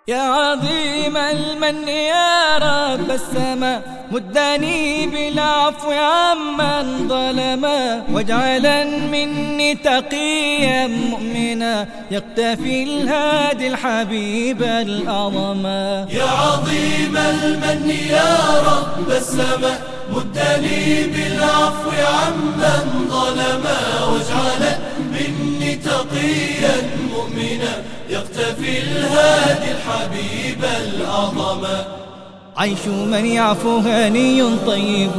يا عظيم المن يا رب السماء مدني بالعفو عمن ظلما، واجعلا مني تقيا مؤمنا يقتفي الهادي الحبيب الأعظما. يا عظيم المن يا رب السماء مدني بالعفو عمن ظلما، واجعلا مني تقيا مؤمنا يقتفي الهادي الحبيب الأعظما. عيش من يعفو هني طيب،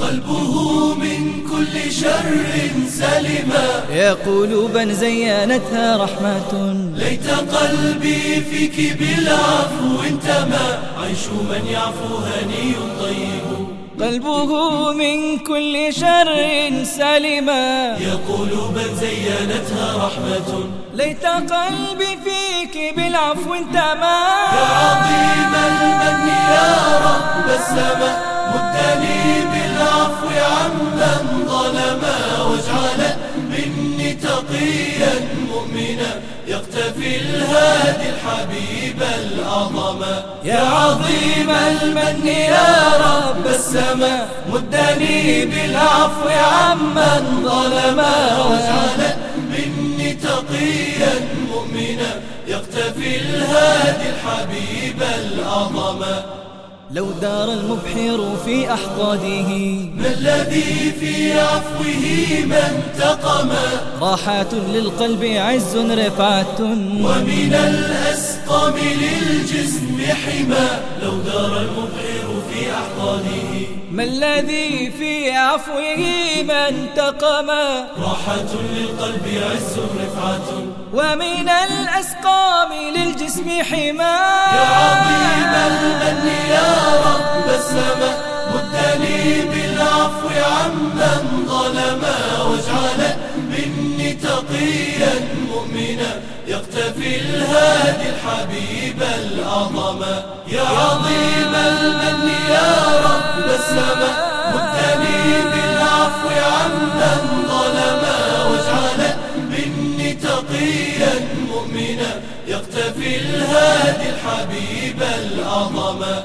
قلبه من كل شر سلما، يا قلوبا زينتها رحمة، ليت قلبي فيك بالعفو انتمى. عيش من يعفو هني طيب، قلبه من كل شر سلما، يا قلوبا زينتها رحمة، ليت قلبي فيك بالعفو انتمى. يا عظيم المن يا رب السماء مدني بالعفو عمن ظلما، واجعلا مني تقيا مؤمنا يقتفي الهادي الحبيب الأعظما. يا عظيم المن يا رب السماء مدني بالعفو عمن ظلما، واجعلا مني تقيا مؤمنا يقتفي الهادي الحبيب الأعظما. لو دار المبحر في أحضاده، ما الذي في عفوه من تقما، راحة للقلب عز رفعة، ومن الأسقام للجسم حما. لو دار المبحر في أحضانه، ما الذي في عفوه من تقما، راحة للقلب عز رفعة، ومن الأسقام للجسم حما. يا عظيم المن يا رب السماء مدني بالعفو عمن ظلما، واجعلا مني تقيا مؤمنا يقتفي الهادي الحبيب الأعظما. يا عظيم المن يا رب السماء مدني بالعفو عمن ظلما، واجعلا مني تقيا مؤمنا يقتفي الهادي الحبيب الأعظما.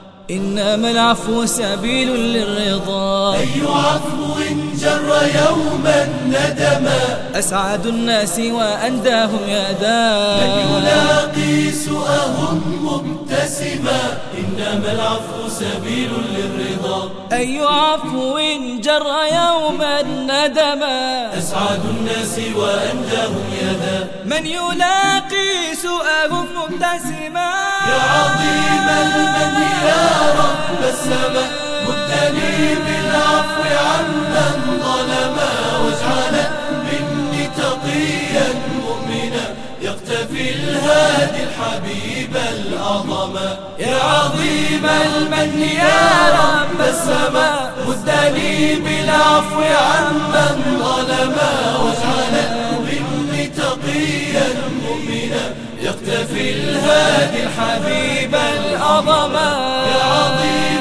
إنما العفو سبيل للرضا، أي عفو جر يوما ندما، أسعد الناس وأنداهم يدا، من يلاقي سؤهم مبتسما. إنما العفو سبيل للرضا، أي عفو جر يوما ندما، أسعد الناس وأنداهم يدا، من يلاقي سؤهم مبتسما. يا عظيم المن يا رب السماء مدني بالعفو عمن ظلما، واجعلا مني تقيا مؤمنا يقتفي الهادي الحبيب الأعظما. يا عظيم المن يا رب السماء مدني بالعفو عمن ظلما، واجعلا مني تقيا مؤمنا يقتفي الهادي الحبيب الأعظما. يا عظيم